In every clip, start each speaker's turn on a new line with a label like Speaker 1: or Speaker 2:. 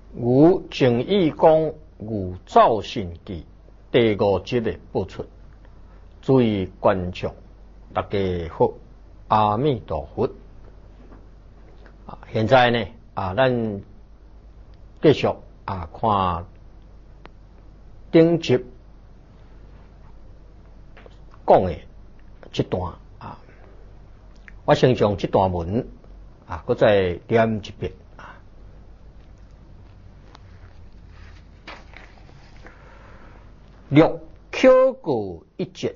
Speaker 1: 如正义公如造神记第5集的播出，注意观众，大家好，阿弥陀佛。现在呢，咱继续看顶集讲的这段我先将这段文搁再念一遍。略考过一节，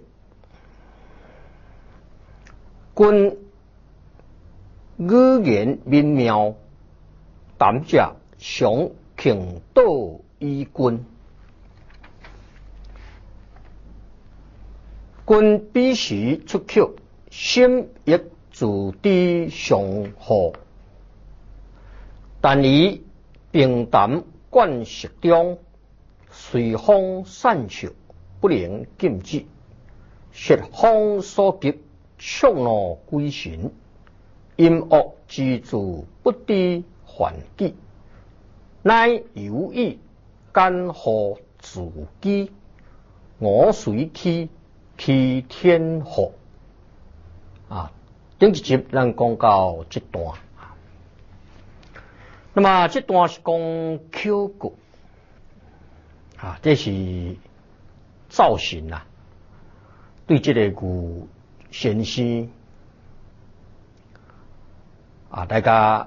Speaker 1: 君语言明妙，谈者常倾倒于君。君彼时出口，心亦自知上好，但以平淡惯习中，随风散笑，不能禁止。说风所急，触怒归神。阴恶之助，不知还己，乃有意干何自己？我随去，其天何？顶一集咱讲到这段，那么这段是讲考过。这是造神对这个古先生大家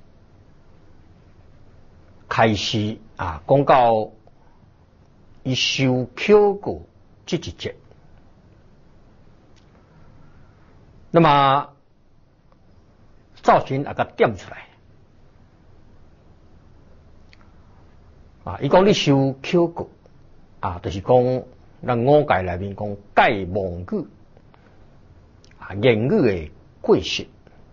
Speaker 1: 开始讲到伊受考过这一节，那么造神甲点出来。伊讲你受考过就是讲咱五戒内面讲戒妄语言语的过失。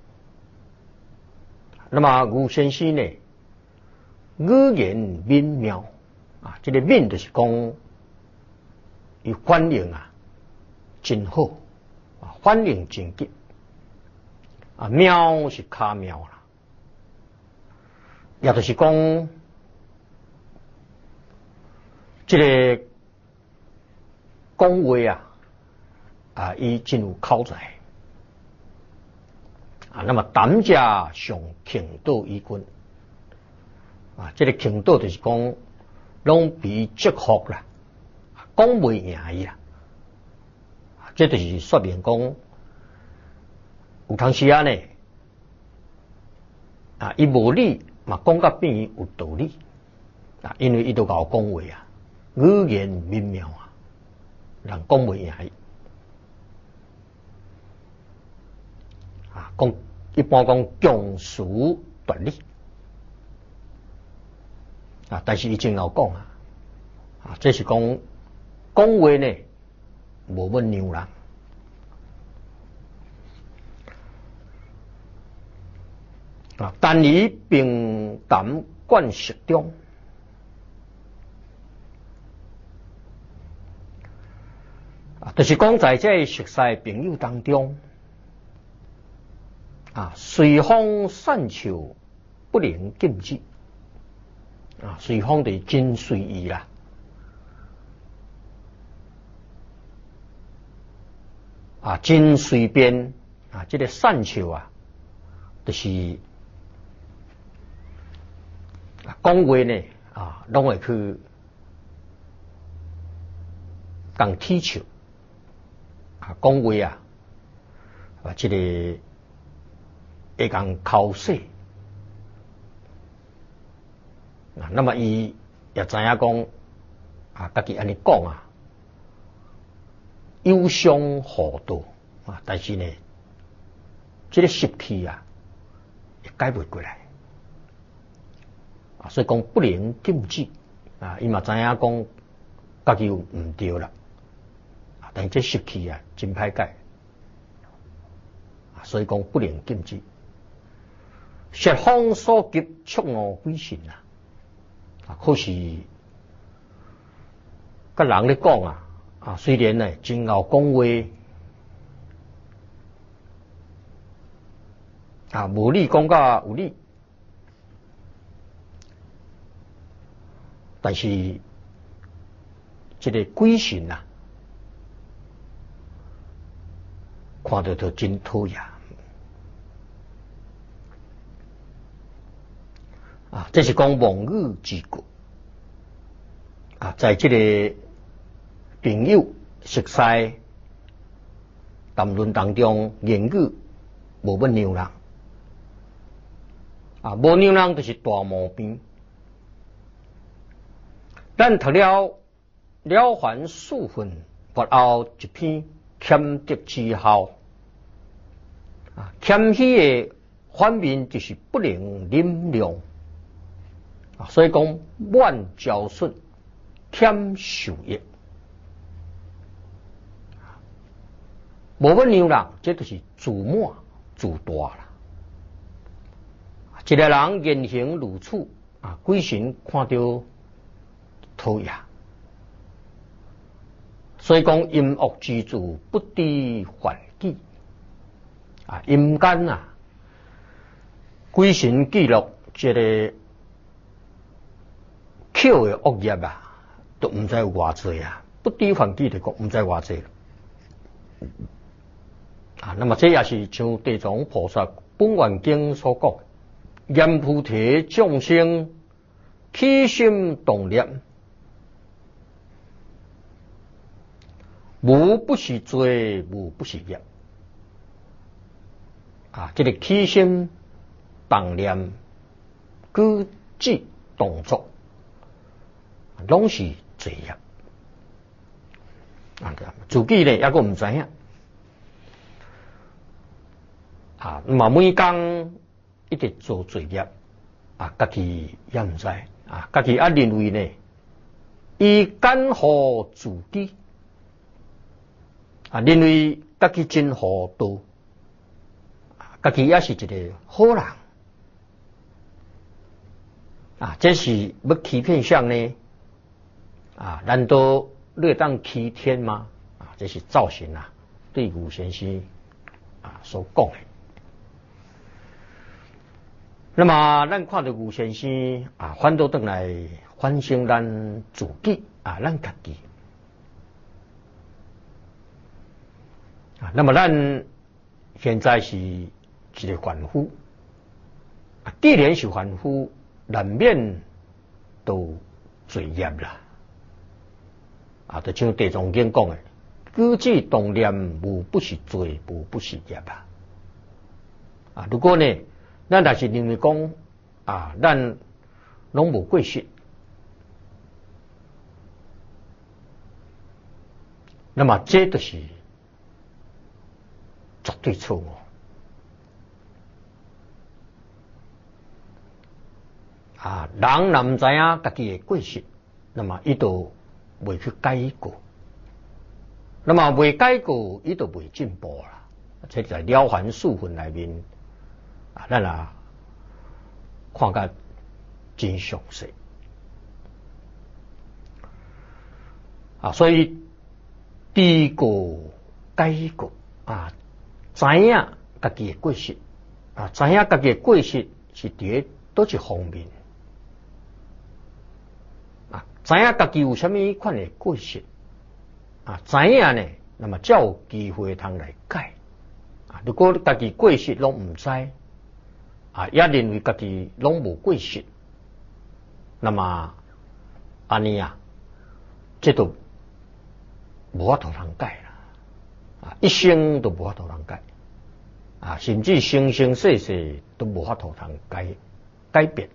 Speaker 1: 那么吴先生呢，语言敏妙这个敏就是讲伊反应真好反应真急妙是卡妙啦，也就是讲这个讲话伊真有口才那么谈者上倾倒于君这个倾倒就是讲拢比折服啦，讲袂赢伊啦这就是说明讲有当时呢伊无理嘛讲甲变伊有道理因为伊都甲我讲话语言敏妙人讲袂赢伊讲一般讲强词夺理但是伊真有讲这是讲话呢无要让人但以平淡惯习中。就是讲在这熟悉朋友当中随风散笑，不能禁止随风就真随意啦真随便这个散笑就是讲话呢拢会去讲踢球讲话这个会讲口舌那么伊也知影讲家己安尼讲有伤好多但是呢这个习气也改不过来所以讲不能禁止伊嘛知影讲家己有唔对啦但是这习气真歹改所以讲不能禁止。说风所急，触怒归神可是甲人咧讲虽然呢真有讲话无理讲甲有理但是这个鬼神啊，看到都真讨厌啊！这是讲望语之国啊，在这个朋友熟悉谈论当中，言语无要让人啊，无让人就是大毛病。咱读了了凡四训，佛后一篇欠德之后啊，谦虚的反面就是不能忍量啊，所以讲万交顺，谦受益。无要让人，这就是自满自大啦。一个人言行如此啊，鬼神看到讨厌。所以讲阴恶之主不知还己啊，阴间啊，鬼神记录这个口的恶业啊，都唔知有偌济啊，不知还己就讲唔知偌济啊。那么这也是像地藏菩萨本愿经所讲，阎菩提众生起心动念，无不是罪，无不是业啊！这个起心动念、举止动作，拢是罪业啊！自己呢也个唔知影啊！那么每工一直做罪业啊，家己也唔知啊，家己也认为呢，伊干好自己。啊，认为家己真好道，家己也是一个好人啊，这是要欺骗谁呢？啊，难道你当欺天吗？啊，这是造神啊对吴先生啊所讲的。那么，咱看到吴先生啊，反倒转来反省咱自己啊，咱家己。啊，那么咱现在是一个凡夫啊，既然是凡夫，难免都罪业啦。啊，就像地藏经讲的，举止动念无不是罪，无不是业啊。啊，如果呢，咱若是认为讲啊，咱拢无过失，那么这就是绝对错误啊！人若唔知影家己的过失，那么伊就未去改过，那么未改过，伊就未进步啦。这在了凡四训内面啊，咱啊看甲真详细啊，所以知过改过啊。知影家己的过失啊，知影家己的过失是伫倒一方面啊，知影家己有啥物款的过失啊，知影呢，那么才有机会通来改啊。如果家己过失拢唔知啊，也认为家己拢无过失，那么安尼啊，这都无法度通改啦啊，一生都无法度通改啊，甚至生生世世都无法度通改变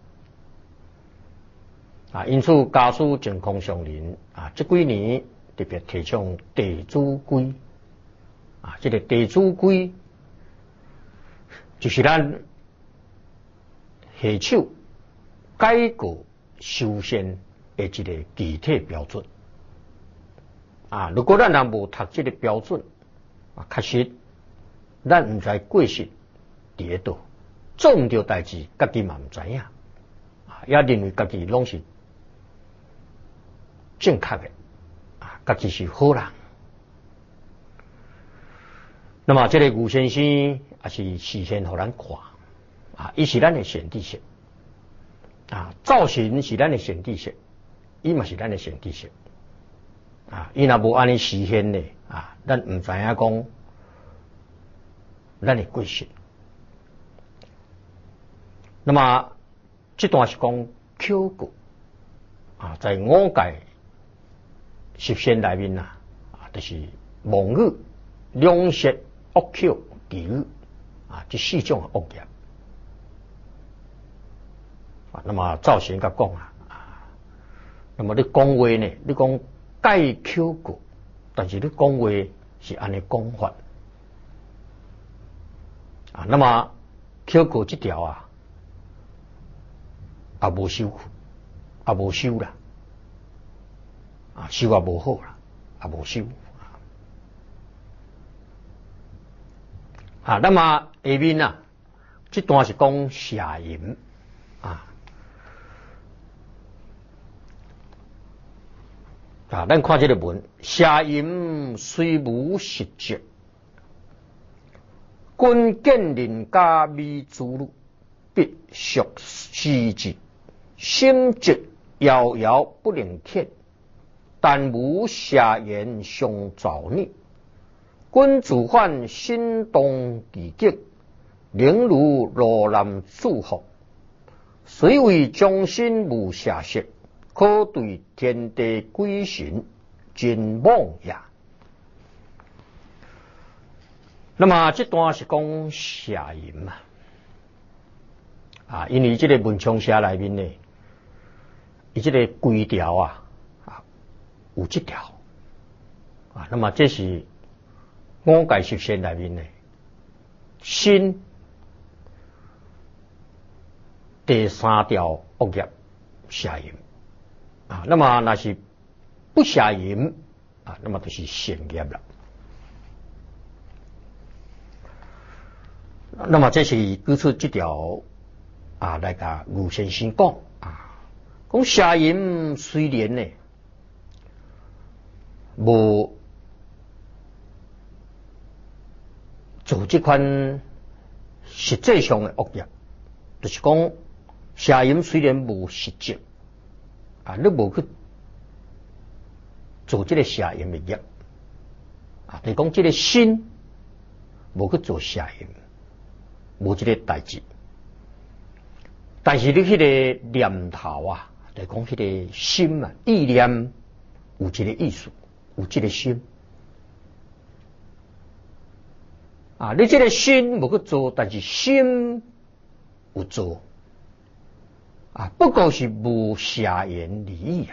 Speaker 1: 啊。因此，家书净空上人啊，这几年特别提倡地主规啊，这个地主规就是咱下手改过修宪的一个具体标准啊。如果咱人无读这个标准啊，确实咱唔知过失伫咧倒，做唔到代志，家己嘛唔知影啊，也认为家己拢是正确的啊，家己是好人。那么这个吴先生也是事先互咱看啊，伊是咱的显地色啊，造型是咱的显地色伊嘛是咱的善知识啊，伊若无安尼实现咧啊，咱唔知影讲咱的贵姓。那么这段是讲口诀啊，在五界十善内面啊，就是妄语、两舌、恶口、绮语啊，这四种恶业啊。那么照贤甲讲啊，那么你讲话呢，你讲解口诀，但是你讲话是安尼讲法啊。那么口诀这条啊，也无修，也无修啦，啊，修也无好啦，也无修啊。那么下面啊，这段是讲邪淫啊。啊，咱看这个文，邪淫虽无实质，君见人家美之路，必属虚之。心直遥遥不能见，但无邪言相造孽。君自患心动kỳ極，寧如羅蘭祝福。雖為將心無邪識，可對天地鬼神盡妄也。那么这段是讲邪淫啊，因为这个文昌社内面呢，伊这个规条啊有这条啊，那么这是五界十善内面呢，心第三条恶业邪淫啊，那么那是不邪淫啊，那么就是善业了。那么这是举出这条啊，来甲吴先生讲啊，讲邪淫虽然呢无做这款实际上的恶业，就是讲邪淫虽然无实质啊，你无去做这个邪淫的业啊，就是讲这个心无去做邪淫。无这个代志，但是你迄个念头啊，就讲迄个心啊，意念有这个意思，有这个心啊，你这个心无去做，但是心有做啊，不过是无邪言利益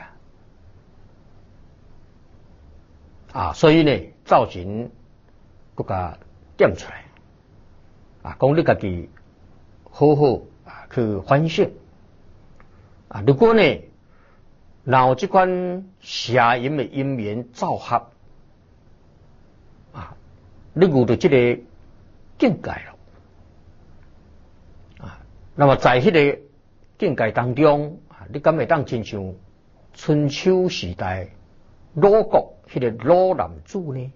Speaker 1: 啊，所以呢，造成国家点出来。啊，讲你家己好好啊去反省啊！如果呢，若有这款邪淫的因缘造合啊，你遇到这个境界了啊，那么在迄个境界当中啊，你敢会当亲像春秋时代鲁国迄个鲁男子呢？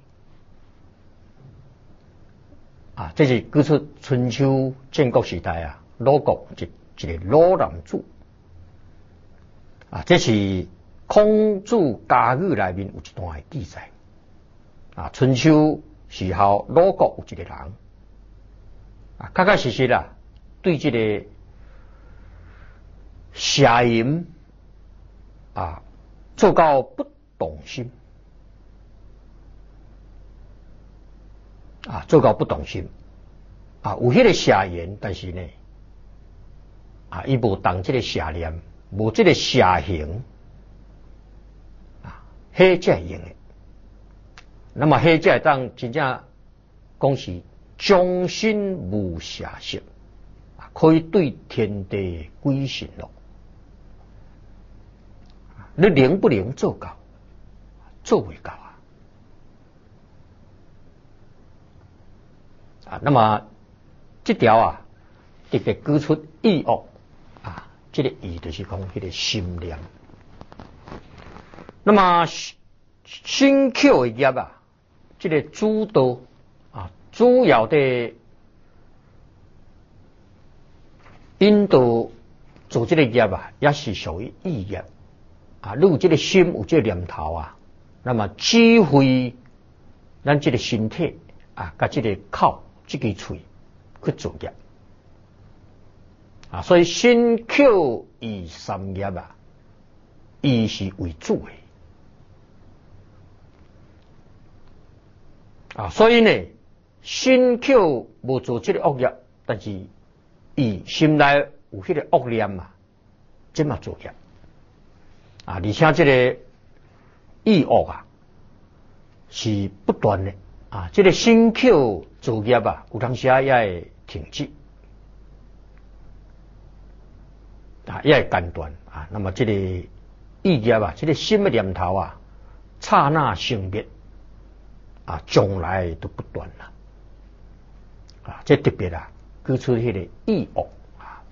Speaker 1: 啊，这是举出春秋战国时代啊，鲁国一个鲁男子啊，这是孔子家语内面有一段的记载啊。春秋时候，鲁国有一个人啊，确确实实啊，对这个邪淫啊做到不动心。啊，做到不动心啊，有迄个邪言，但是呢，啊，伊无动这个邪念，无这个邪行啊，迄才会用的。那么迄才会当真正讲是将心无邪识啊，可以对天地鬼神咯。你能不能做到？做袂到。啊，那么这条啊，特别举出意恶啊，这个意就是讲迄个心念。那么心口的业啊，这个主导啊，主要的引导做这个业啊，也是属于意业啊，你有这个心，有这个念头啊，那么指挥咱这个身体啊，甲这个口、这个嘴去做业啊，所以身口意三业啊，意是为主的啊，所以呢，身口无做这个恶业，但是意心内有迄个恶念啊，这嘛做业啊，而且这个意恶啊是不断的啊，这个身口做业啊，有当时也会停止啊，也会间断啊，那么这个意业啊，这个心的念头啊，刹那生灭啊，从来都不断了啊，这特别啊，举出迄个意恶啊，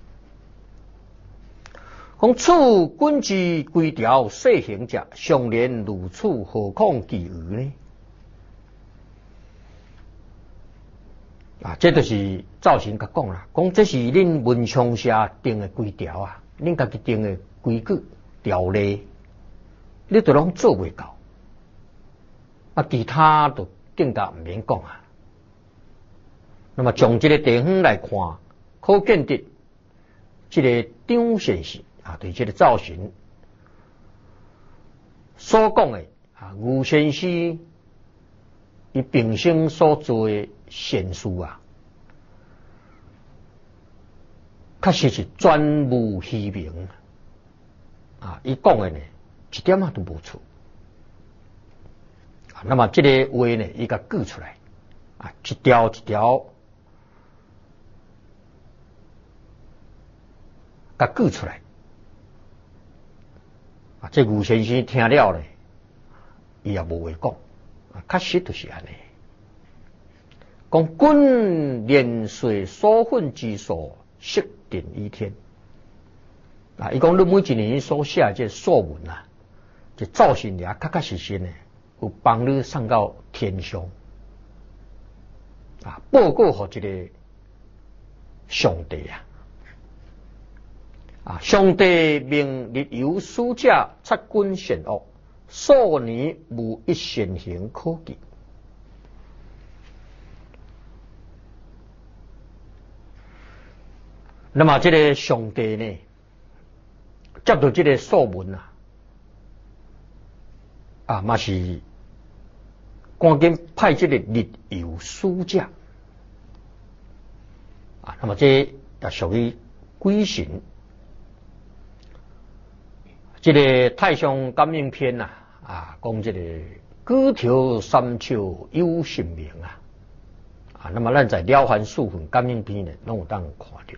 Speaker 1: 讲处君之规条世行者，常连如此，何况其余呢？啊，这就是赵神甲讲啦，讲这是恁文昌社定的规条啊，恁家己定的规矩条例，你都拢做袂到，啊，其他都更加唔免讲啊。那么从这个地方来看，可见得这个张先生啊，对这个赵神所讲的啊，吴先生伊平生所做的善事啊，确实是全无虚名啊！伊讲的呢，一点啊都无错啊。那么这个话呢，伊甲举出来啊，一条一条甲举出来啊。这吴先生听了呢，伊也无话讲啊，确实就是安尼。讲君年岁所分之数，悉定于天啊！伊讲你每一年所写这数文啊，这造型也确实呢，有帮你送到天上啊，报告给这个上帝啊！啊，上帝命日有使者察君善恶，数年无一善行可记。那么这个上帝呢，接到这个书文啊，嘛是赶紧派这个日游使者啊，那么这也属于鬼神。这个太上感应篇啊，讲这个举头三尺有神明啊，那么咱在了凡四训感应篇呢，拢有当看到。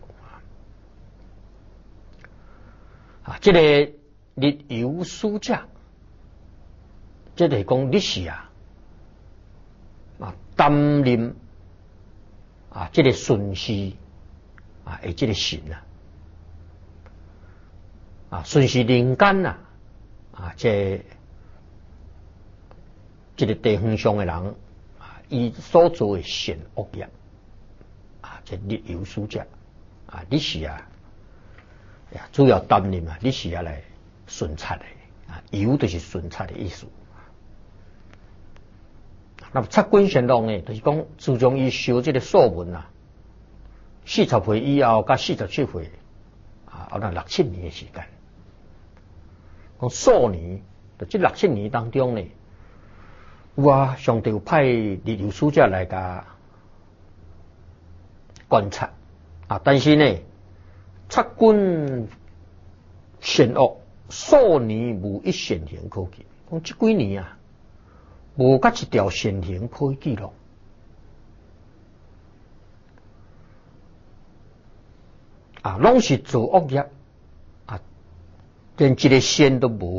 Speaker 1: 啊，这个日游使者，这就是讲你是啊，担任啊，这个巡视啊，这个神巡视人间这个地方上的人啊，伊所做的善恶业啊，这日游使者啊，你是啊。主要担任你是要来巡察的啊，游就是巡察的意思。那么察君善恶呢，就是讲自从伊修这个数文40岁以后甲47岁后那6-7年的时间，讲数年，在这6-7年当中呢，上帝有派日游使者来甲观察啊，但是呢。察君善恶，数年无一善行可记。讲这几年无甲一条善行可以记录啊，拢是做恶业啊，连一个善都无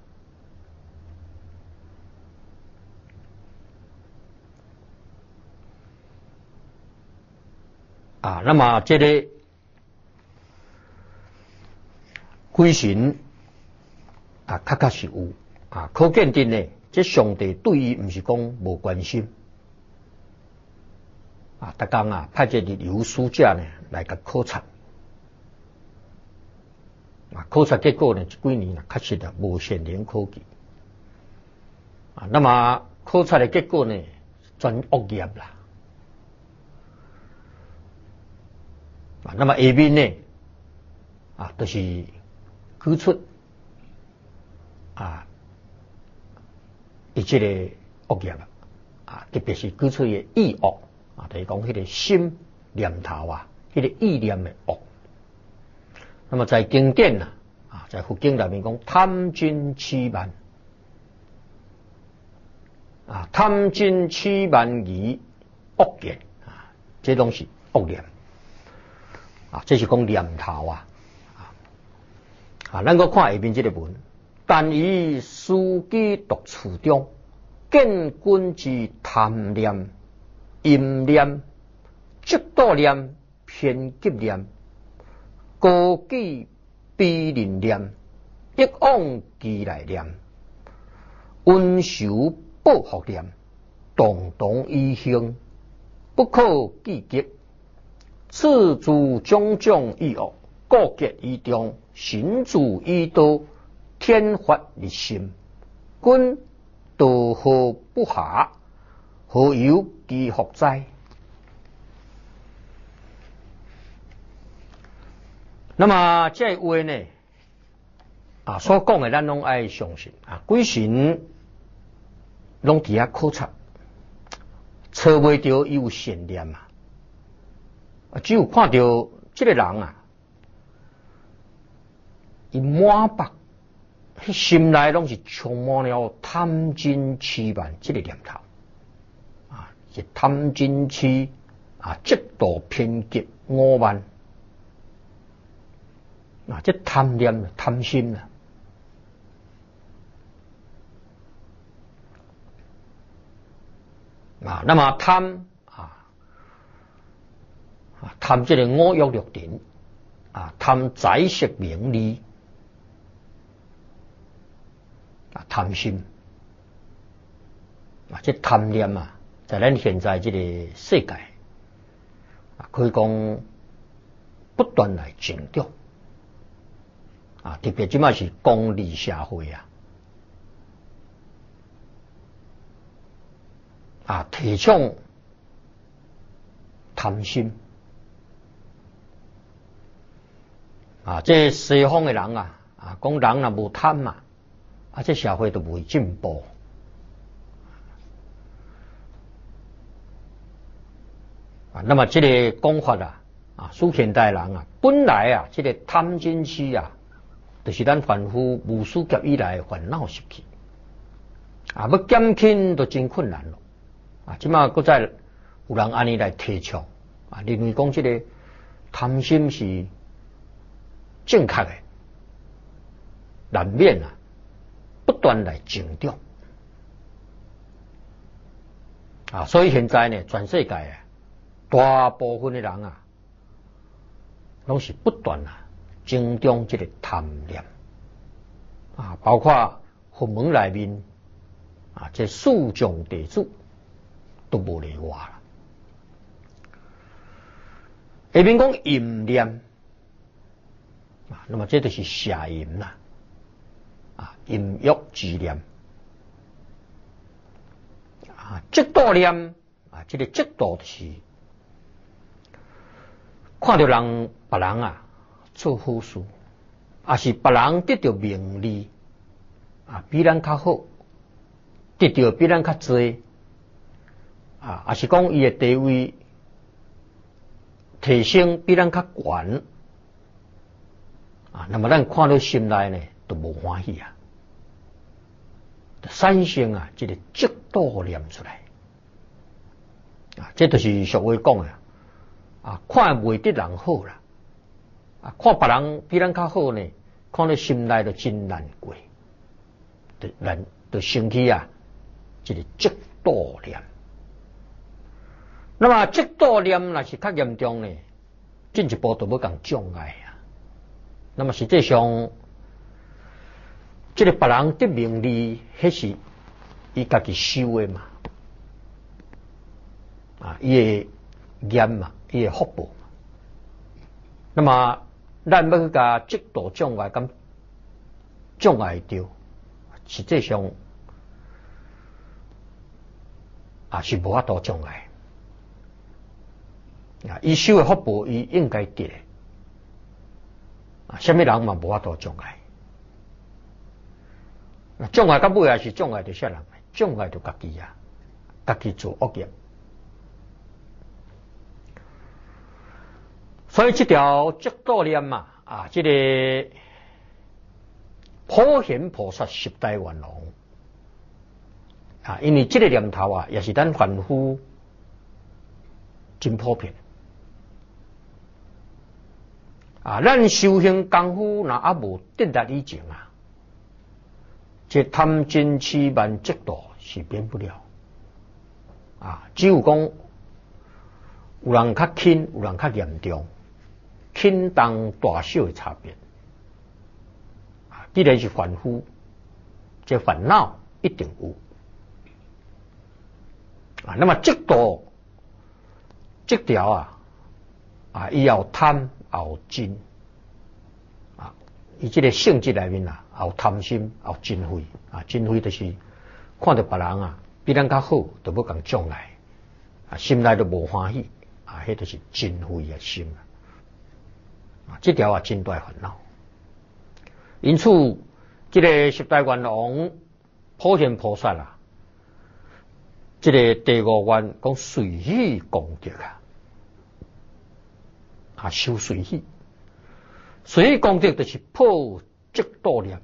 Speaker 1: 啊，那么这个。鬼神确实有可见的呢，这上帝对伊不是讲无关心逐天派这日游使者呢来甲考察考察结果呢，这几年确实无显灵可期。那么考察的结果呢，全恶业啦。那么下面呢，就是举出伊这个恶业特别是举出伊意恶就是讲迄个心念头迄个意念的恶。那么在经典在佛经里面讲贪嗔痴慢贪嗔痴慢疑恶见这拢是恶念这是讲念头咱个看下面这个文，但以书记独处中，见君之贪念、淫念、嫉妒念、偏激念、高举逼人念、一往既来念、温仇报复念，动动以行，不可计极。此诸种种意恶，各结于中，行住于道，天发立心。君道何不下？何有其福哉？那么这话呢，所讲的咱拢爱相信鬼神拢伫遐考察，找袂到伊有善念只有看到这个人伊满腹心内拢是充满了贪嗔痴慢这个念头是贪嗔痴嫉妒偏激傲慢这贪念贪心那么贪贪这个五欲六尘贪财色名利贪心这贪念在咱现在这个世界可以讲不断来增长特别即卖是功利社会提倡贪心这西方的人讲人若无贪这社会都不会进步那么这个讲法属现代人本来这个贪嗔痴就是咱凡夫无始劫以来的烦恼习气要减轻都真困难了即马搁再有人安尼来提倡认为讲这个贪心是正确的，难免不断来增长所以现在呢，全世界大部分的人拢是不断增长这个贪念包括佛门内面这四种地主都无例外了。下面讲淫念那么这就是邪淫淫欲之念嫉妒念这个嫉妒是看到人别人做好事是别人得到名利比咱较好，得到比咱较多也是讲伊的地位提升比咱较悬那么咱看到心内呢都无欢喜产生这个嫉妒念出来这就是俗话讲的看袂得人好啦看别人比咱较好呢，看到心内就真难过就生起这个嫉妒念。那么嫉妒念若是较严重呢，进一步就要讲障碍那么实际上这个别人得名利迄是伊家己修的嘛伊的业嘛，伊的福报那么咱要去甲极度障碍咁障碍掉，实际上是无法度障碍。伊修的福报，伊应该得的。什么人嘛无法度障碍？障碍到尾也是障碍着啥人？障碍着家己啊，家己做恶业。所以这条极度念嘛，这个普贤菩萨十大愿望因为这个念头也是咱凡夫真普遍。咱修行功夫若还无得达以前这贪嗔痴慢嫉妒是变不了。只有讲有人较轻，有人较严重，轻重大小的差别。既然是凡夫，这烦恼一定有。那么嫉妒这条伊有贪。也有嗔伊这个性质内面也有贪心，也有嗔恚嗔恚就是看到别人比咱较好，就要共障碍心内都无欢喜迄就是嗔恚的心这条真大烦恼。因此，这个十大愿王普贤菩萨这个第五愿讲随喜功德修随喜，随喜功德就是破极度念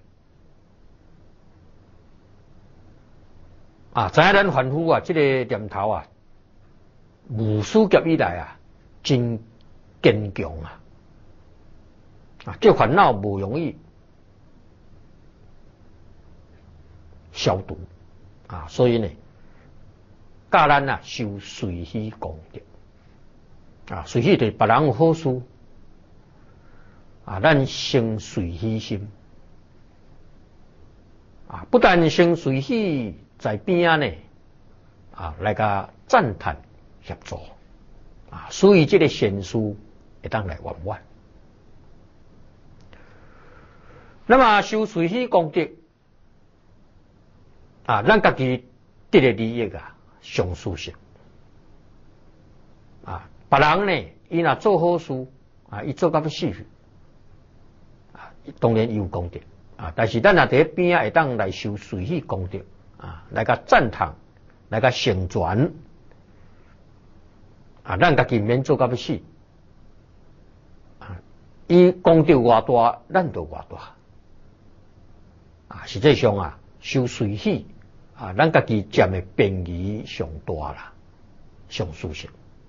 Speaker 1: 知影咱凡夫这个念头无数劫以来真坚强这烦恼不容易消除所以呢，教咱修随喜功德。随喜对别人有好处咱生随喜心不但生随喜，在边呢来个赞叹协助所以这个善事会当来圆满。那么修随喜功德咱家己得的利益上殊胜别人呢，伊若做好事伊做到要死去当然伊有功德但是咱在边会当来修随喜功德来个赞叹，来个成全咱家己免做到要死伊功德偌大，咱就偌大实际上修随喜咱家己占的便宜上大啦，上殊胜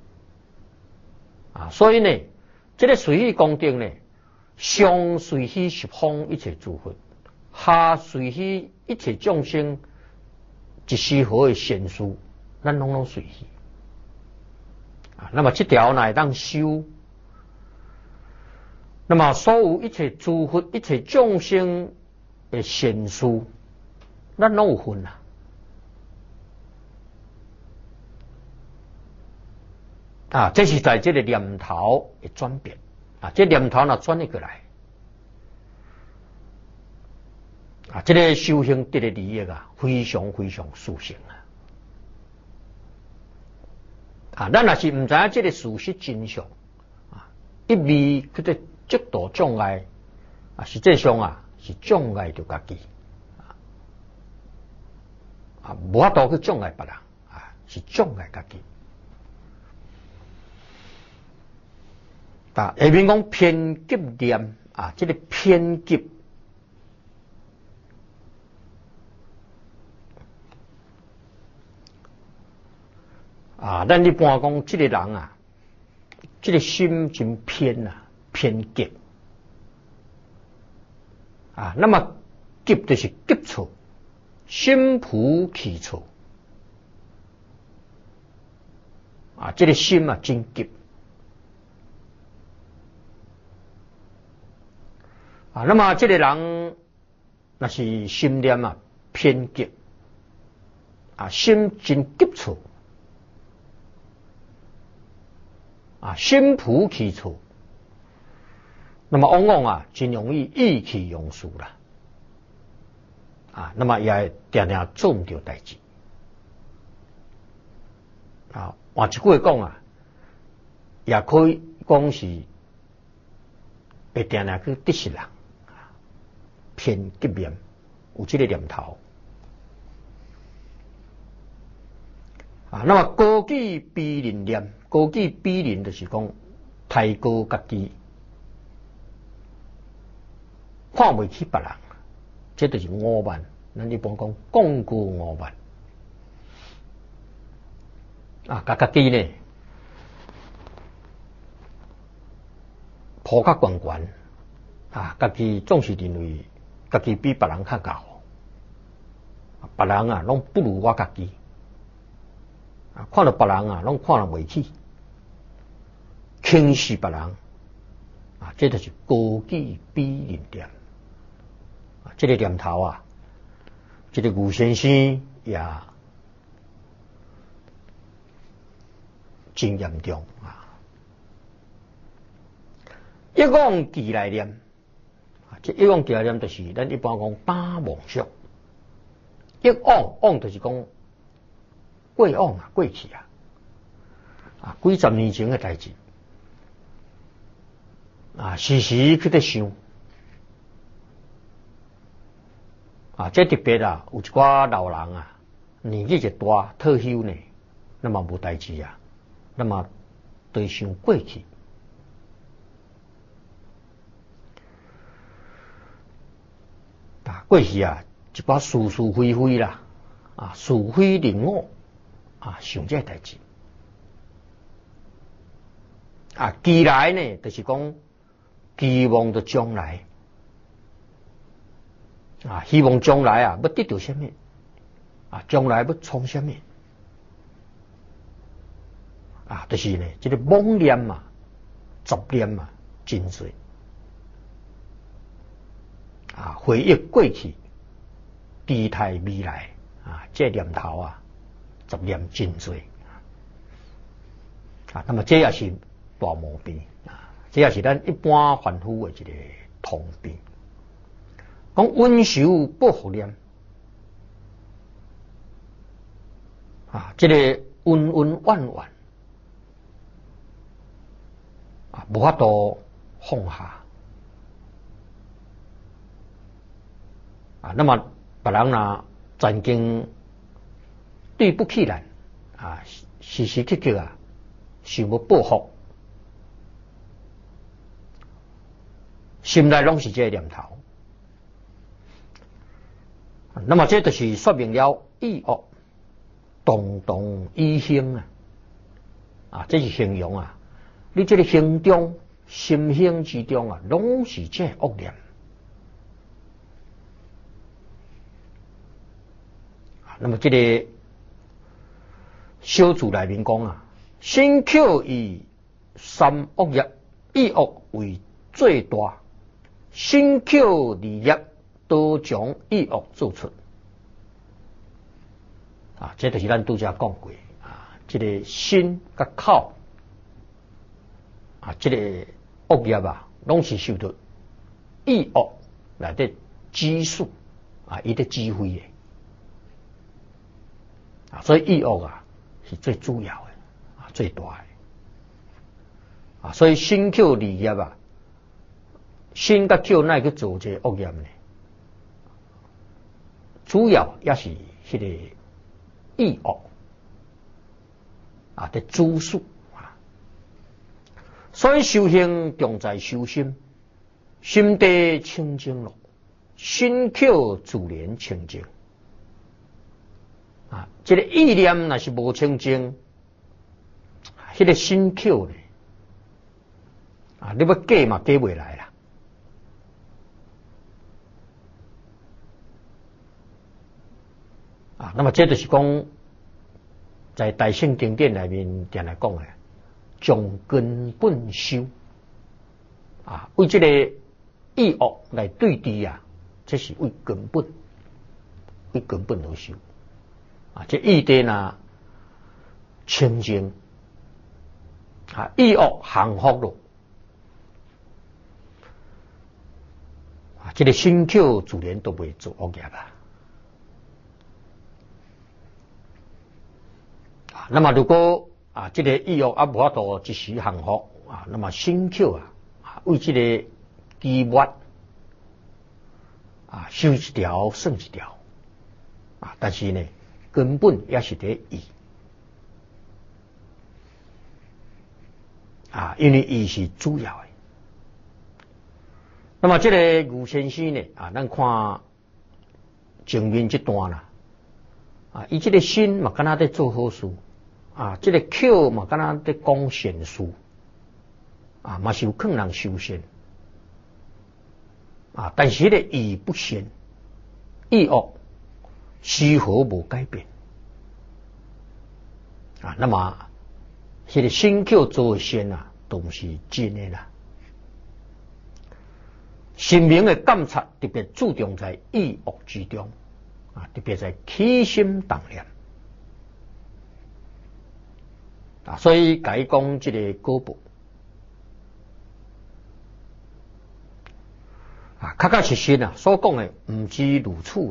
Speaker 1: 所以呢，这个随喜功德呢，上随喜十方一切诸佛，下随喜一切众生，一丝毫的善事，咱拢随喜那么这条乃当修，那么所有一切诸佛、一切众生的善事，咱拢有份这是在这个念头的转变这念头若转过来这个修行得的利益非常非常殊胜咱若是唔知影这个事实真相一味去对极度障碍实际上是障碍着家己无法度去障碍别人是障碍家己下面讲偏激念这个偏激咱一般讲这个人这个心真偏偏激那么急就是急躁，心浮气躁这个心真急那么这个人那是心念偏激心真急躁心浮气躁那么往往啊，真容易意气用事啦，啊，那么也常常做唔到代志，啊，换一句话讲啊，也可以讲是会常常去得失人，偏激念，有这个念头，啊，那么高举逼人念，高举逼人就是讲太高家己。看袂起别人，这就是傲慢。咱一般讲讲过傲慢啊，家己呢抱较悬悬啊，家己总是认为家己比别人较高，别人啊拢不如我家己啊，看到别人啊拢看人袂起，轻视别人啊，这就是高举比人念。这个念头啊，这个吴先生也真严重啊！一往记来念，这一往记来念就是咱一般讲打妄想，一往就是讲过往啊，过去啊，啊几十年前的代志啊，时时去在想。啊，这特别啊，有一寡老人啊，年纪一大，退休呢，那么无代志啊，那么对想过去，啊，过去啊，一寡是是非非啦，啊，是非人我啊，想这代志，啊，期来呢，就是讲期望着将来。啊，希望将来啊要得到什么？啊，将来要创什么？啊，就是呢，这个妄念嘛、执念嘛，真多。啊，回忆过去，期待未来，啊，这念头啊，执念真多。啊，那么这也是大毛病啊，这也是咱一般凡夫的一个通病。讲温修不福念啊，这个温温婉婉啊，无法度放下啊。那么别人呢，曾经对不起咱啊，时时刻刻啊，想要报复，心内拢是这个念头。那么这就是说明了意恶动动以兴啊，啊，这是形容啊，你这个心中、心性之中啊，拢是这恶念。那么这个小字内面讲啊，身口以三恶业，意恶为最大，身口二业。都将意恶做出啊！这就是咱拄则讲过啊，这个心甲口啊，这个恶业啊，拢是受到意恶来的激素啊，伊的机会的啊，所以意恶啊是最主要的啊，最大的啊，所以心口二业啊，心甲口哪去做这恶业呢？主要也是迄个意恶啊的主数啊，所以修行重在修心，心地清净了，心口自然清净啊。这个意念若是无清净，迄个心口呢啊，你要改嘛改不来啦。啊，那么这就是讲，在大圣经典里面常来讲的，从根本修啊，为这个意恶来对峙啊，这是为根本，为根本而修啊。这意地呢清净啊，意恶降伏了这个辛口自然都袂做恶业那么如果这个意欲无法度一时降服那么辛口为这个期末收一条算一条但是呢根本也是在意因为意是主要的。那么这个吴先生呢咱看前面这段啦伊这个心嘛敢若在做好事这个口嘛敢若在讲善事嘛是有劝人修善但是呢意不善，意恶丝毫无改变那么这个心口做善都不是真的啦。神明的监察特别注重在意恶之中特别在起心动念所以改讲这个果报确确实实所讲的不止如此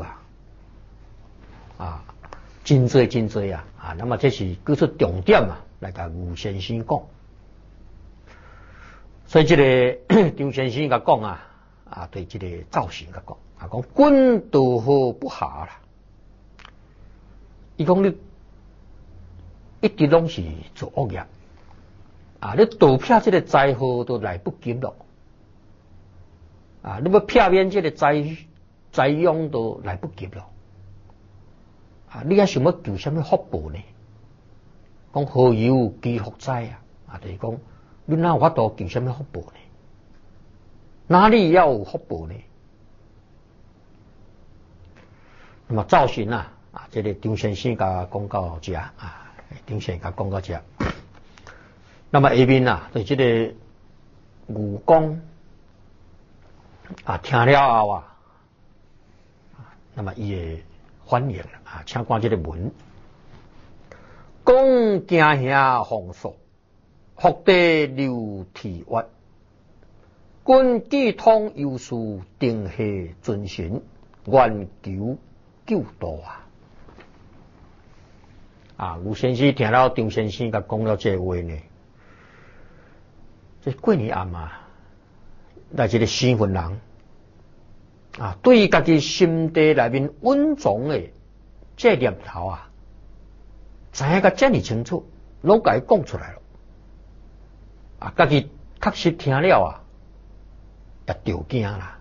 Speaker 1: 真多真多那么这是举出重点来甲吴先生讲。所以这个张先生甲讲对这个造型甲讲讲君道好不下啦。伊讲你一直拢是做恶业你盗骗这个灾祸都来不及了你要骗免这个灾殃都来不及了你还想要求什么福报呢？讲何有积福灾就是讲你哪有法度求什么福报呢？哪里要有福报呢？那么造型这个张先生甲讲到这张先生甲讲到这，那么下面对这个武功听了后那么伊会反应请看这个文，讲惊吓风俗，福地流体屈，君既通有事定下遵循，愿求救度吴先生听了张先生甲讲了这话呢，这过年暗来这个新婚人对于家己心地内面稳重的这念头知影甲这么清楚，拢甲伊讲出来了家己确实听了也着惊啦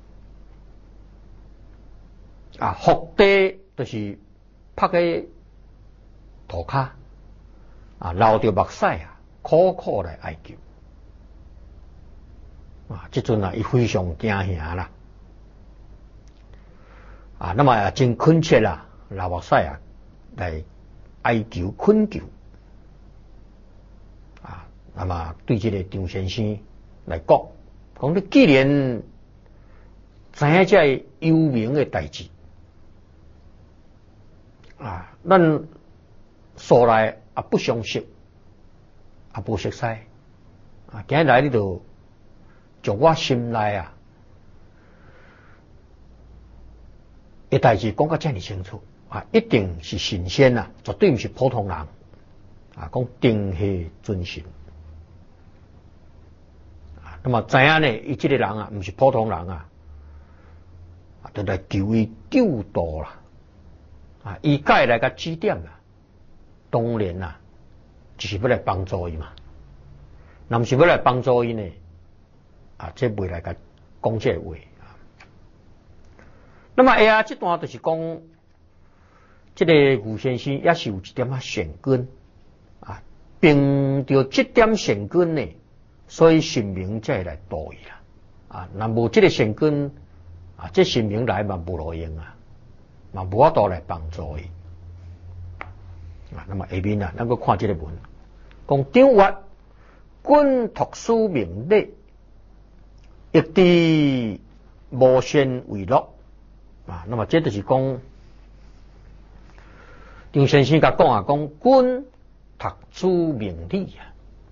Speaker 1: 福地就是拍个涂骹流着目屎苦苦来哀求这阵伊非常惊吓啦那么真恳切流目屎来哀求恳求那么对这个张先生来讲你既然知影这幽冥的代志咱素来不相识无熟悉今日来你就从我心内的代志讲甲这么清楚一定是神仙绝对不是普通人讲定下遵循那么知影呢伊这个人不是普通人就来求伊救度啦伊该来甲指点当然就是要来帮助伊嘛，若不是要来帮助伊呢这袂来甲讲这话那么这段就是讲这个吴先生也是有一点善根凭着这点善根呢，所以神明才会来度伊若无这个善根这神明来嘛无路用嘛无法度来帮助伊那么下面咱阁看这个文，讲张曰君特殊名利，一地无善为乐那么这就是讲张先生甲讲讲君读书名利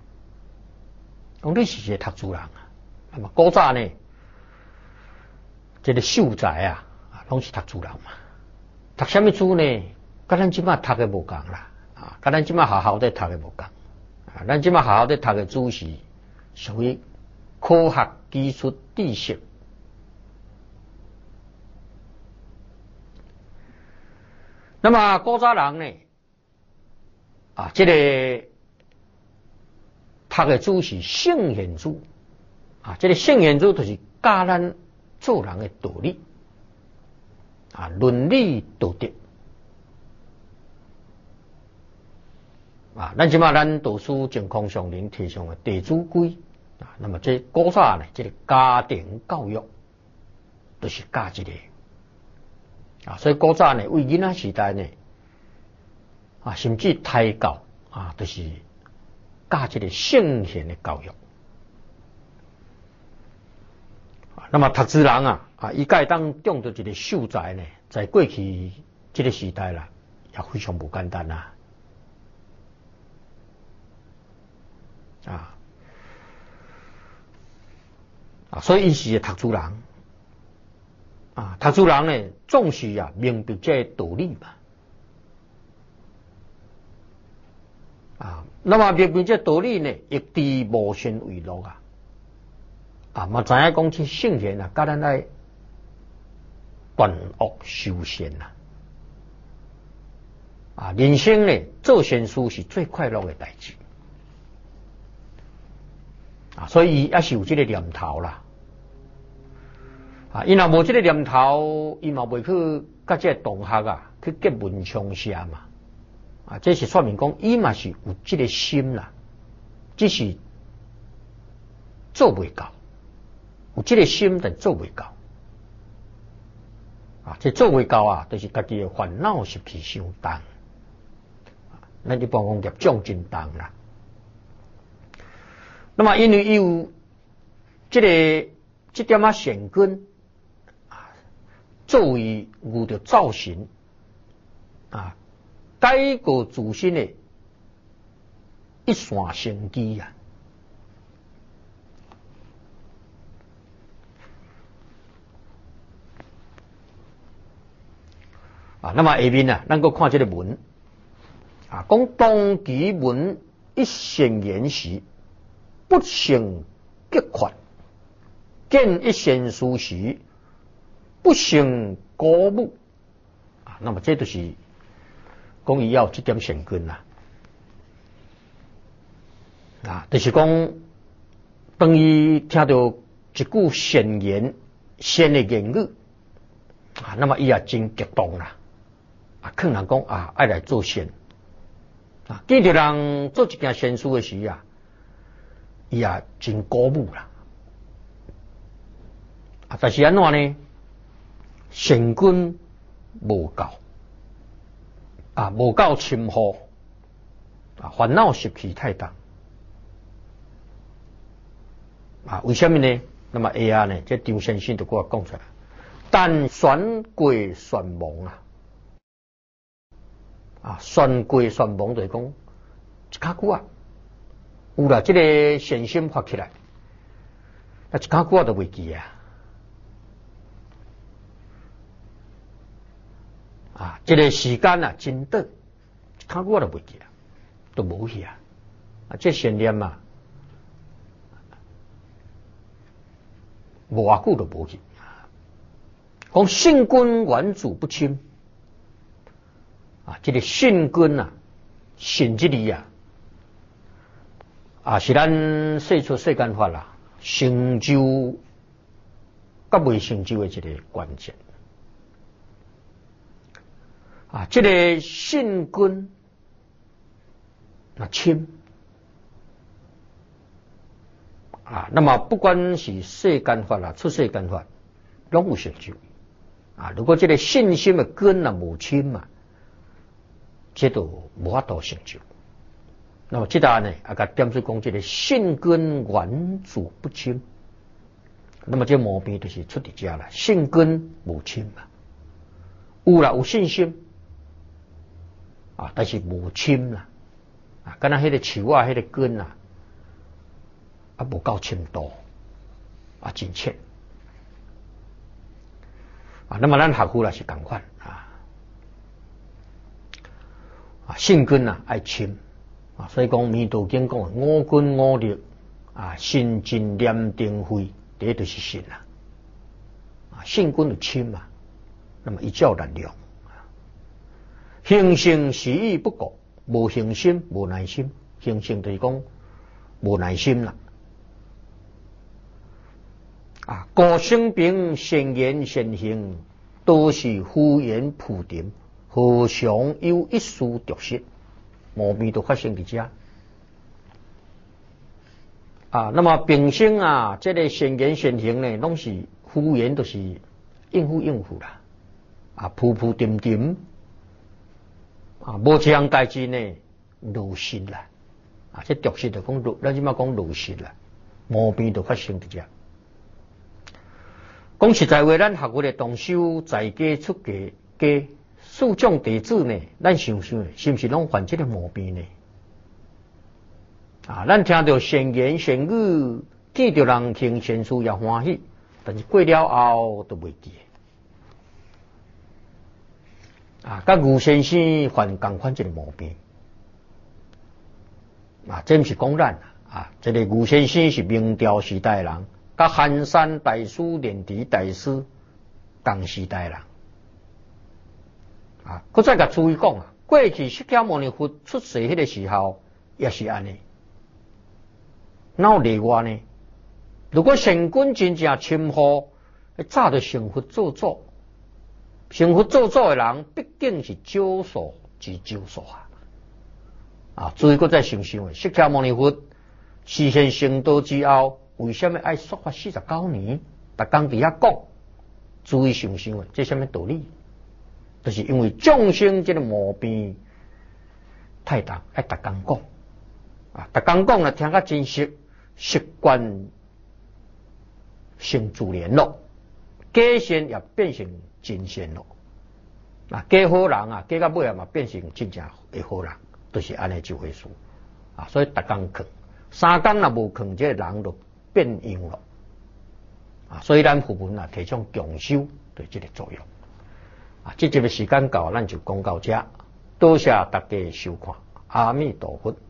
Speaker 1: 讲你是一个读书人那么古早呢这个秀才啊，拢是读书人嘛。读什么书呢？跟咱即马读的无共啦，跟咱即马学校在读的无共。咱即马学校在读的书是属于科学、技术、知识。那么古早人呢？这个读的书是圣贤书。这个圣贤书就是教咱做人的道理。伦理道德。咱即马咱读书健康上人提倡的《弟子规》那么这古早呢，这个家庭教育都是教这个所以古早呢，为囡仔时代呢甚至胎教都是教这个圣贤的教育。那么读书人伊该当中到一个秀才呢，在过去这个时代啦，也非常不简单啦。所以伊是读书人。读书人呢，总是明白这道理嘛。那么明白这道理呢，亦知无善为乐嘛知影讲这圣贤教咱来断恶修善人生呢，做善事是最快乐的代志。所以伊也是有这个念头啦。伊若无这个念头，伊嘛袂去甲这个同学去结文昌社嘛。这是说明讲伊嘛是有这个心啦，只是做袂到。有这个心，但做袂到。这做袂到就是家己的烦恼是去伤重。咱一般讲业障真重啦。那么因为伊有这点善根作为遇到造神改过自新的一线生机那么下面咱搁看这个文讲当其文一善言时，不胜激阔；见一善事时，不胜鼓舞。那么这就是讲伊要这点善根就是讲当伊听到一句善言、善的言语那么伊也真激动啦。可能讲爱来做善见到人做一件善事的时伊也真鼓舞啦。但是安怎呢？善根无够无够深厚烦恼习气太重为什么呢？那么下呢，这张先生就给我讲出来，但旋过旋亡旋过旋亡就是讲一卡久有啦，这个善心发起来，一卡久就袂记这个时间真短，一卡久就袂记都无去这善念无偌久就无去。讲性根原主不侵这个性根性这里是咱说出世间法成就甲未成就的一个关键这个性根深那么不管是世间法出世间法拢有成就如果这个信心的根无深这都无法度成就。那么这答呢甲点出讲这个性根原主不深，那么这毛病就是出伫遮啦，性根无深有啦有信心但是无深啦敢若迄个树迄个根无够深度真切那么咱学府也是同款性根爱清所以讲《弥陀经》讲五根五力心静念定慧，第一就是心性根就清那么一照难量，形性实意不过，无恒心无耐心，形性就是讲无耐心啦。古生平善言善行，都是敷衍铺陈，何尝有一丝着实？无味都发生伫遮那么平生这个善言善行呢，拢是敷衍，都是应付啦铺陈陈无这样代志呢，落实啦这着实就讲咱即马讲落实啦，无味都发生伫遮。讲实在话，咱学佛的同修在家出家四种弟子呢，咱想想是不是拢犯这个毛病呢？咱听到善言善语，见到人行善事也欢喜，但是过了后都袂记甲牛先生犯同款这个毛病这不是讲咱这个牛先生是明朝时代人。甲寒山大师、莲池大师同时代人搁再甲注意讲过去释迦牟尼佛出世迄个时候也是安尼，哪有例外呢？如果善根真正深厚，早就成佛做主。成佛做主的人，毕竟是少数之少数注意搁再想想释迦牟尼佛实现成道之后。为什么爱说法49年？逐工伫遐讲，注意想想，这什么道理？就是因为众生这个毛病太重，爱逐工讲逐工讲了，听甲真实，习惯成自然咯。假善也变成真善咯。假好人假到尾嘛变成真正的好人，就是安尼一回事所以逐工劝，3工若无劝，这个人就变样了所以咱佛门提倡共修对这个作用这集的时间到，咱就讲到这，多谢大家收看，阿弥陀佛。